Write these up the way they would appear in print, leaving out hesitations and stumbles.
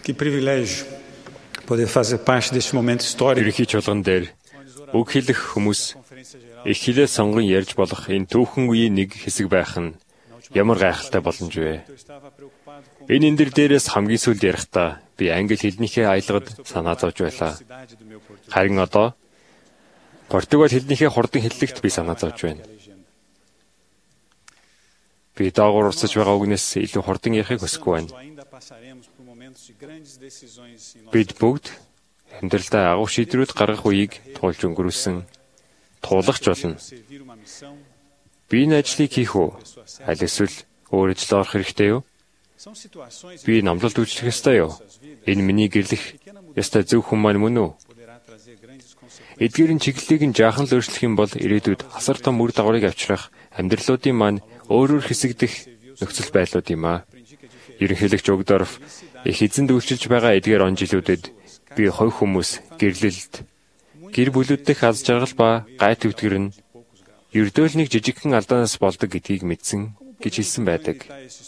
Que privilégio poder fazer parte deste momento histórico. Ерөнхий чуулган дээр үг хэлэх хүмүүс их хэлээ сонгон ярьж болох энэ түүхэн үеийн нэг хэсэг байх нь ямар гайхалтай боломж вэ? Энэ эндэр дээрээс хамгийн сүүлд ярихдаа би англи хэлнийхээ аялгад санаа зовж байлаа. Харин одоо Португал хэлнийхээ хурдан хэллэгт би санаа зовж байна. Би доогуур урсаж байгаа үгнээс илүү хурдан ярихыг хүсэхгүй байна. Бид бүгд амьдралдаа агуу шийдвэрүүд гаргах үеийг туулж өнгөрүүлсэн. Туулагч болно. Би энэ ажлыг хийх үү? Аль эсвэл өөр ажил орох хэрэгтэй юу? Би номлолд үйлчлэх ёстой юу? Энэ миний гэрлэх ёстой зөв хүн маань мөн үү? Эдгээрийн чиглэлийг нь жаахан л өөрчлөх юм бол ирээдүйд асар том үр дагаврыг авчрах амьдралуудын маань өөрөөр хэсэгдэх нөхцөл байдлууд юм аа. Ерөнхийлөгч Огдорф их эзэнд үйлчилж байгаа эдгээр он жилүүдэд би хувь хүмүүс, гэрлэлт, гэр бүлүүд дэх аз жаргал ба гай төвдгэр нь ердөөл нэг жижигхэн алдаанаас болдог гэдгийг мэдсэн гэж хэлсэн байдаг.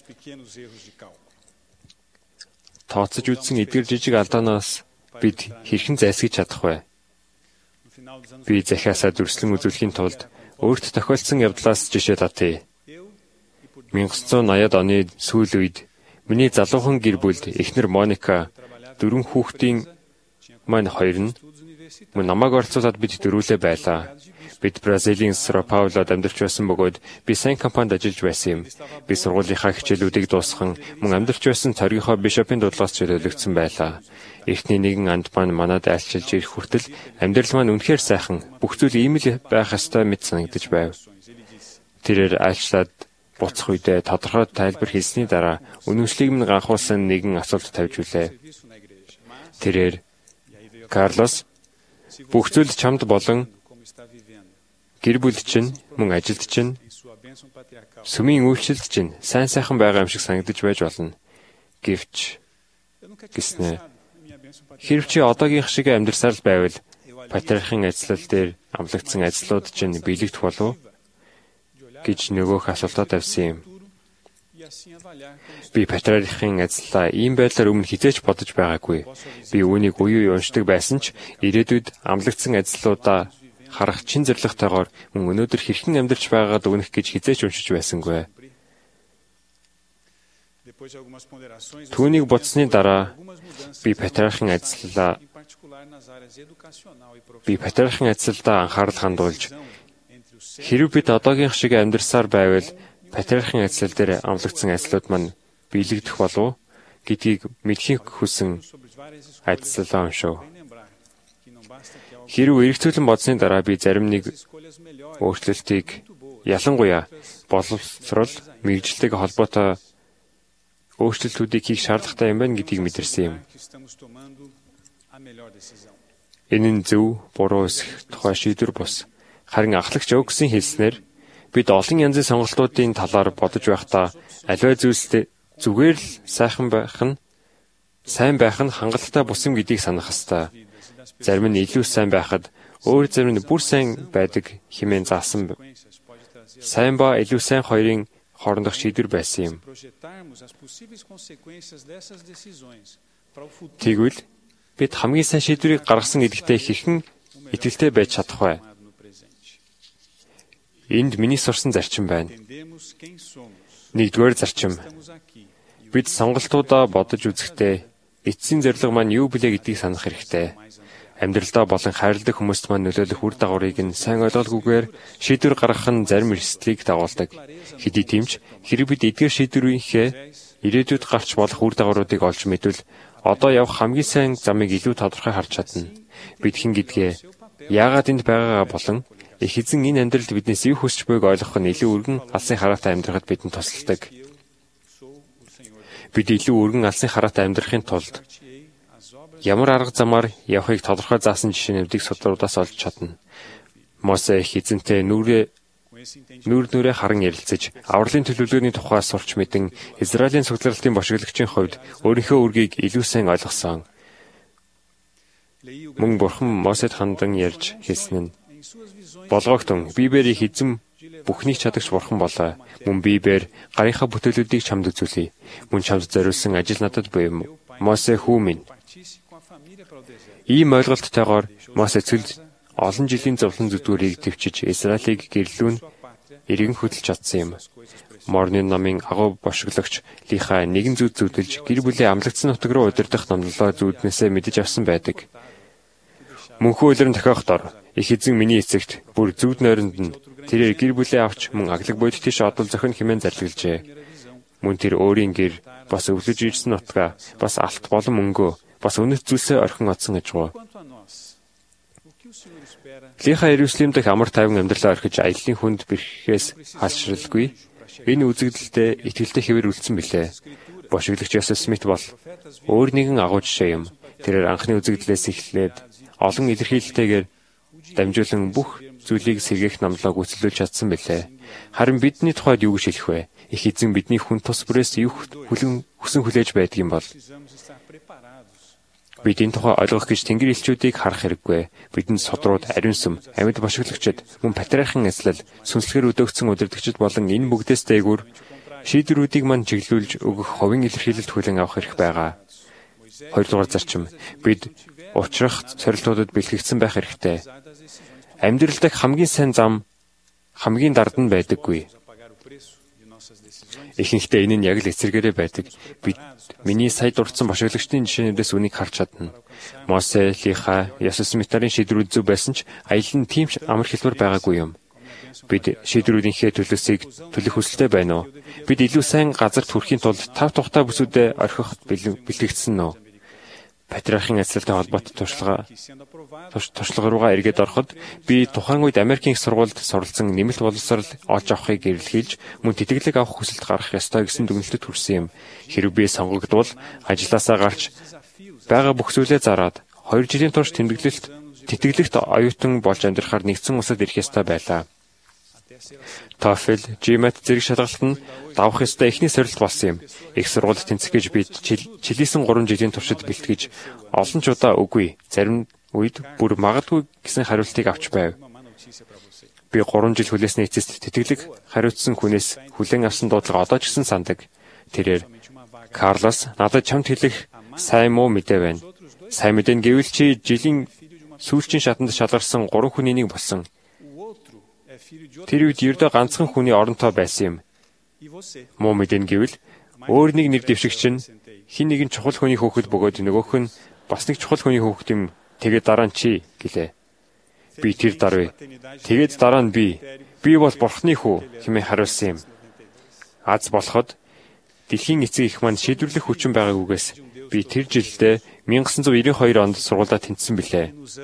Тооцож үзсэн эдгээр жижиг алдаанаас бид хэрхэн зайлсхийж чадах вэ? Би захиасаа дүрслэн үзүүлэхийн тулд өөрт тохиолдсон явдлаас жишээ татъя. 1980-ад оны сүүл үед миний залуухан гэр бүлд эхнэр Моника, 4 хүүхдийн маань 2 нь мөн намайг оролцуулаад бид дөрвөлээ байлаа. Бид Бразилийн Сао Паулод амьдарч байсан бөгөөд би сайн компанид ажиллаж байсан юм. Би сургуулийнхаа хичээлүүдийг дуусган мөн амьдарч байсан цоргийнхоо бишопын дуудлагаас чөлөөлөгдсөн байлаа. Эхний нэгэн анд маань манад айлчилж ирэх хүртэл амьдрал маань үнэхээр сайхан, бүх зүйл ийм л байх ёстой мэт санагдаж байв. Тэрээр айлчлаад буцах үедээ тодорхой тайлбар хийсний дараа үнэмшлийг минь ганхуулсан нэгэн асуулт тавьж үлээ. Тэрээр Карлос, бүх зүйл чамд болон гэр бүл чинь, мөн ажилд чинь, сүмийн үйлчлэлд чинь сайн сайхан байгаа юм шиг санагдаж байж болно. Гэвч гэснэ. Хэрв чи одоогийнх шиг амьдарсаар л байвал патриархийн ажиллал дээр амлагдсан ажлууд чинь биелэгдэх болов уу? Гэж нөгөөх асуултаа тавьсан юм. Би патриархийн ажиллаа ийм байдлаар өмнө хизээч бодож байгаагүй. Би үүнийг үе үе уншдаг байсан ч ирээдүйд амлагдсан ажлуудаа харах чин зоригтойгоор мөн өнөөдөр хэрхэн амьдарч байгаагаа дүгнэх гэж хизээч уншиж байсангүй. Түүнийг бодсны дараа би патриархийн ажиллалдаа анхаарал хандуулж хэрв бид одоогийнх шиг амьдарсаар байвал патриархийн ажиллал дээр амлагдсан ажлууд маань биелэгдэх болов гэдгийг мэдхийг хүсэн ажиллалаа уншив. Хэрв эргцүүлэн бодсны дараа би зарим нэг өөрчлөлтийг ялангуяа боловсрол, мэргэжилтэйг холбоотой өөрчлөлтүүдийг хийх шаардлагатай юм байна гэдгийг мэдэрсэн юм. Энэ нь зөв, буруу эсэх тухай шийдвэр бус. Харин ахлагч Огсын хэлснээр бид олон янзын сонголтуудын талаар бодож байхдаа аливаа зүйлстэй зүгээр л сайн байх нь хангалттай бус юм гэдгийг санах ёстой. Зарим нь илүү сайн байхад өөр зарим нь бүр сайн байдаг хэмээн заасан. Сайн ба илүү сайн хоёрын хоорондох шийдвэр байсан юм. Тэгвэл бид хамгийн сайн шийдвэрийг гаргасан гэдэгтээ хэрхэн итгэлтэй байж чадах вэ? Энд миний сурсан зарчим байна. Нэгдүгээр зарчим. Бид сонголтуудаа бодож үзэхдээ эцсийн зорилго маань юу билээ гэдгийг санах хэрэгтэй. Амьдралдаа болон хайрладаг хүмүүст маань нөлөөлөх үр дагаврыг нь сайн ойлгоалгүйгээр шийдвэр гаргах нь зарим эрсдлийг дагуулдаг. Хэдий тиймч хэрэг бид эдгээр шийдвэрийнхээ ирээдүйд гарч болох үр дагавруудыг олж мэдвэл одоо явах хамгийн сайн замыг илүү тодорхой харж чадна. Бид хэн гэдгээ, яагаад энд байгаагаа болон их эзэн энэ амьдралд биднээс юу хүсч байгааг ойлгох нь илүү өргөн алсын хараатай амьдрахад бидэнд тусалдаг. Бид илүү өргөн алсын хараатай амьдрахын тулд ямар арга замаар явахыг тодорхой заасан жишээнүүдийг судруудаас олж чадна. Мосе их эзэнтэй нүрээ харан ярилцаж, авралын төлөвлөгөөний тухай сурч мэдэн Израилийн цугларалтын бошиглогчийн хувьд өөрийнхөө үргийг илүү сайн ойлгосон. Мөн Бурхан Мосед хандан ярьж хэлсэн нь болгоогтун Бибээр их эзэм бүхнийг чадагч Бурхан болоо. Мөн Бибээр гарынхаа бүтээлүүдийг чамд үзүүлье. Мөн чамд зориулсан ажил надад буй юм. Мосе хүү минь. Ийм ойлголттойгоор Мосе цөлд олон жилийн зовлон зүдгүүрийг төвчиж Израилийг гэрлүүн эргэн хөдөлж чадсан юм. Морны намын агуу бошиглогч Лихай нэгэн зүуд зүудэлж гэр бүлийн амлагдсан нутаг руу удирдах номлолоо зүуднээсээ мэдэж авсан байдаг. Мөнхөө улиран тохиохдоор их эзэн миний эцэгт бүр зүуд нойронд нь тэрээр гэр бүлээ авч мөн аглаг бод тийш одол зохин хэмээн зарлаглжээ. Мөн тэр өөрийн гэр бас өвлөж ирсэн нутгаа бас алт болон мөнгөө бас үнэт зүйлсээ орхин одсон гэж гоо. Лихай Иерусалим дахь амар тайван амьдралаа орхиж аяллаа хүнд бэрхээс халшралгүй. Энэ үзэгдэлтэй итгэлтэй хэвээр үлдсэн билээ. Бошиглогч Йосеф Смит бол өөр нэгэн агуу жишээ юм. Тэрээр анхны үзэгдлээс эхлээд олон илэрхийлэлтэйгээр дамжуулан бүх зүйлийг сэргээх намлаа гүйцэлүүлж чадсан билээ. Харин бидний тухайд юу гэж хэлэх вэ? Их эзэн бидний хүн тус бүрээс юу хүсэн хүлээж байдгийг бол бид энэ тухай ойлгох гэж Тэнгэр элчүүдийг харах хэрэггүй. Бидэнд содрууд, ариун сүм, амьд бошиглогчид, мөн патриархийн эслэл, сүнслэгээр өдөөгдсөн удирдагчид болон энэ бүгдээс дээгүүр шийдвэрүүдийг мань чиглүүлж өгөх ховын илэрхийлэлт хүлээн авах хэрэг байгаа. Хоёрдугаар зарчим. Бид учрах сорилтуудад бэлтгэгдсэн байх хэрэгтэй. Амьдрал дахь хамгийн сайн зам хамгийн дард нь байдаггүй. Ихэнхдээ энэ нь яг л эсрэгээрээ байдаг. Миний сая дурдсан бошиглогчдын жишээнүүдээс үнийг харж чадна. Мосе, Лихай, Йосеф Смитарын шийдвэрүүд зөв байсан ч аялал нь тийм амар хэлбэр байгаагүй юм. Бид шийдвэрүүдийнхээ төлөх хүсэлтэй байна уу? Бид илүү сайн газарт хүрэхийн тулд тав тухтай бүсүүдэд орхих бэлтгэгдсэн үү? Патриархийн эслэлтэй холбоотой туршлага руугаа эргээд ороход би тухайн үед Америкийн их сургуульд суралцсан нэмэлт боловсрол олж авахыг эрэлхийлж мөн тэтгэлэг авах хүсэлт гаргах ёстой гэсэн дүгнэлтэд хүрсэн юм. Хэрэв би сонгогдвол ажлаасаа гарч байгаа бүх зүйлээ зараад 2 жилийн турш тэтгэлэгт оюутан болж амьдрахаар нэгдсэн усад ирэх ёстой байлаа. TOEFL, GMAT зэрэг шалгалт нь давах ёстой эхний сорилт болсон юм. Их сургуульд тэнцэх гэж би чилийсэн 3 жилийн туршид бэлтгэж олон ч удаа үгүй, зарим үед бүр магадгүй гэсэн хариултыг авч байв. Би 3 жил хүлээсний эцэст тэтгэлэг хариуцсан хүнээс хүлээн авсан дуудлага одоо ч гэсэн сандаг. Тэрээр Карлос надад чамд хэлэх сайн муу мэдээ байна. Сайн мэдээ нь гэвэл чи жилийн сүүлчийн шатанд шалгарсан 3 хүний нэг болсон. Тэр үед ердөө ганцхан хүний оронтой байсан юм. Муу мэдээ нь гэвэл өөр нэг нэр дэвшигч нь хин нэгэн чухал хүний хүүхэд бөгөөд нөгөөх нь бас нэг чухал хүний хүүхэд юм. Тэгээд дараа нь чи гэлээ. Би тэр даруй. Тэгээд дараа нь би бол бурхны хүү хэмээн хариулсан юм. Аз болоход дэлхийн эцэг их маань шийдвэрлэх хүчин байгаагүйгээс би тэр жилдээ 1992 онд сургуультай тэнцсэн билээ.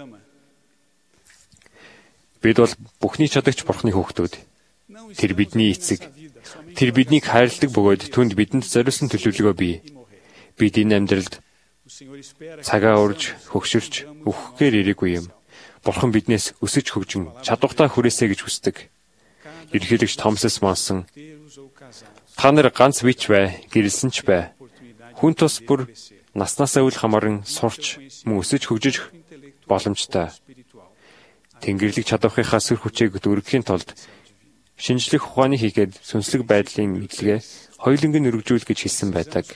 Бид бол бүхний чадагч бурхны хүүхдүүд. Тэр бидний эцэг. Тэр биднийг хайрладаг бөгөөд түнд бидэнд зориулсан төлөвлөгөө бий. Бид энэ амьдралд цагаа урж, хөгшөрч, өөхөөр ирээгүй юм. Бурхан биднээс өсөж хөгжин, чадвартай хүрээсэй гэж хүсдэг. Ерөнхийлөгч Томас Монсон та нар ганц бич бай, гэрэлсэн ч бай. Хүн тус бүр наснасаа үл хамааран сурч, мөн өсөж хөгжиж боломжтой. Тэнгэрлэг чадварынхаа сүр хүчээг дүүргэхийн тулд шинжлэх ухааны хийгээд сүнслэг байдлын мэдлэгээ хоёуланг нь өргөжүүл гэж хэлсэн байдаг.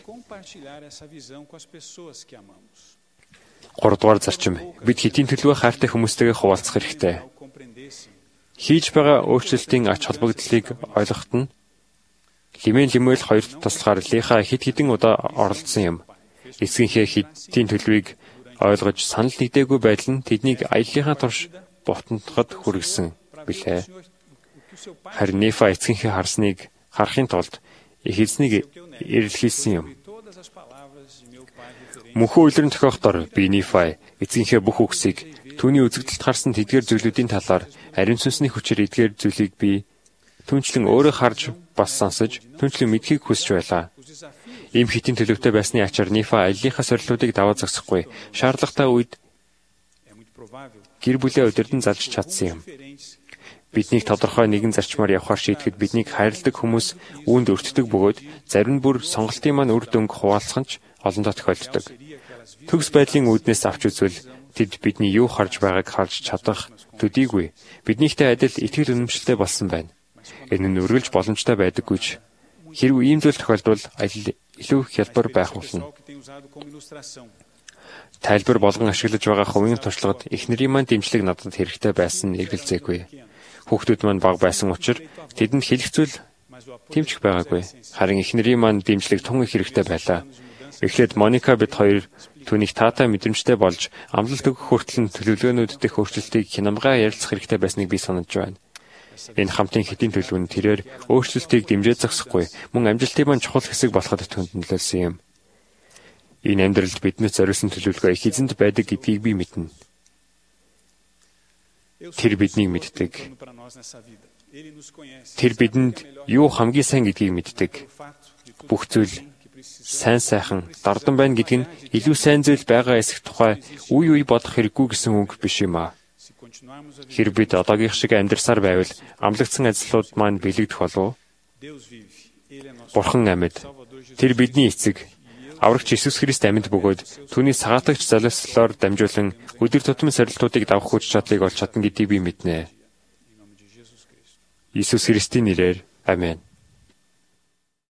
3 дугаар зарчим. Бид хэдийн төлөвөө хайртай хүмүүстэйгээ хуваалцах хэрэгтэй. Хийж байгаа өөрчлөлтийн ач холбогдлыг ойлгоход нь Лимэл 2 туслахаар Лихай хэд хэдэн удаа оролцсон юм. Эцгийнхээ хэдийн төлөвийг ойлгож санал нэгдээгүй байдал нь тэднийг аяллахаа турш бутантахад хүргэсэн билээ. Харин Нефа эцгийнхээ харсныг харахын тулд их эзнийг эрэлхийлсэн юм. Мөнхөө улиран тохиохдоор би Нефа эцгийнхээ бүх үгсийг түүний үзэгдэлд харсан тэдгээр зүйлүүдийн талаар ариун сүнсний хүчээр эдгээр зүйлийг би түнчлэн өөрөө харж бас сонсож түнчлэн мэдхийг хүсэж байлаа. Ийм хитийн төлөвтэй байсны ачаар Нефа аяллахаа сорилтуудыг даваа зогсохгүй. Шаардлагатай үед гэр бүлээ удирдан залж чадсан юм. Биднийг тодорхой нэгэн зарчмаар явахаар шийдэхэд биднийг хайрладаг хүмүүс үүнд өртдөг бөгөөд зарим нь бүр сонголтын маань үр дүнг хуваалцах нь олондоо тохиолддог. Төгс байдлын үүднээс авч үзвэл тэд бидний юу харж байгааг харж чадах төдийгүй биднийхтэй адил итгэл үнэмшилтэй болсон байна. Энэ нь үргэлж боломжтой байдаггүй ч хэрвээ ийм зүйл тохиолдвол илүү хялбар байх болно. Тайлбар болгон ашиглаж байгаа хувийн туршлагад эхнэрийн маань дэмжлэг надад хэрэгтэй байсан нь эргэлзээгүй. Хүүхдүүд маань бага байсан учраас тэдэнд хэлэх зүйл тэмчих байгаагүй. Харин эхнэрийн маань дэмжлэг тун их хэрэгтэй байлаа. Эхлээд Моника бид хоёр түүнийг таатай мэдрэмжтэй болж амлалт өгөх хүртэл төлөвлөгөөнүүд дэх өөрчлөлтийг хянамгаа ярилцах хэрэгтэй байсныг би санаж байна. Энэ хамтын хэдийн төлөв нь тэрээр өөрчлөлтийг дэмжиж зогсохгүй, мөн амжилтын маань чухал хэсэг болоход түнд нөлөөлсөн юм. Энэ амьдралд биднээс зориулсан төлөвлөгөө их эзэнд байдаг гэдгийг би мэднэ. Тэр биднийг мэддэг. Тэр бидэнд юу хамгийн сайн гэдгийг мэддэг. Бүх зүйл сайн сайхан дардан байна гэдэг нь илүү сайн зүйл байгаа эсэх тухай үе бодох хэрэггүй гэсэн үг биш юм аа. Хэрэг бид одоогийн шиг амьдарсаар байвал амлагдсан ажлууд маань бэлэгдэх болов уу? Бурхан амьд. Тэр бидний эцэг. Аврагч Иесус Христ амьд бөгөөд түүний сагаатагч залууслаар дамжуулан өдөр тутмын сорилтуудыг давах хүч чадлыг олж чадна гэдгийг би мэднэ. Иесус Христийн нэрээр. Амен.